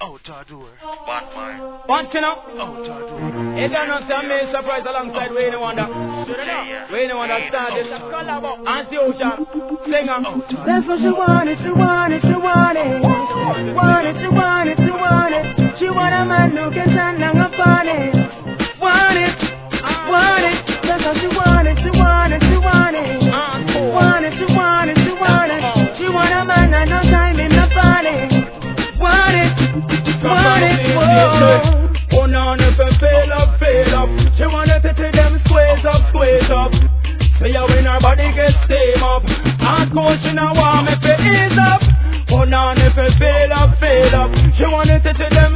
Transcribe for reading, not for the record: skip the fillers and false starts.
Out our door. Bad man. Want you know? Out our door. You don't know, some main surprise alongside Wayne Wonder. Wayne Wonder started and the ocean. Singer. That's what she wanted, she wanted, she wanted. Wanted, she wanted, she wanted. She want a man who can stand on a party. Wanted, wanted. That's what she wanted, she wanted, she wanted. Wanted, she wanted, she wanted. She want a man and no time in the party. Wanted, oh no, if I fail up, fail up. She wanna take them squares up, squares up. So yeah, when her body gets tame up, and coach in a warm if it is up. Oh no, if I fail up, fail up. She wanna take them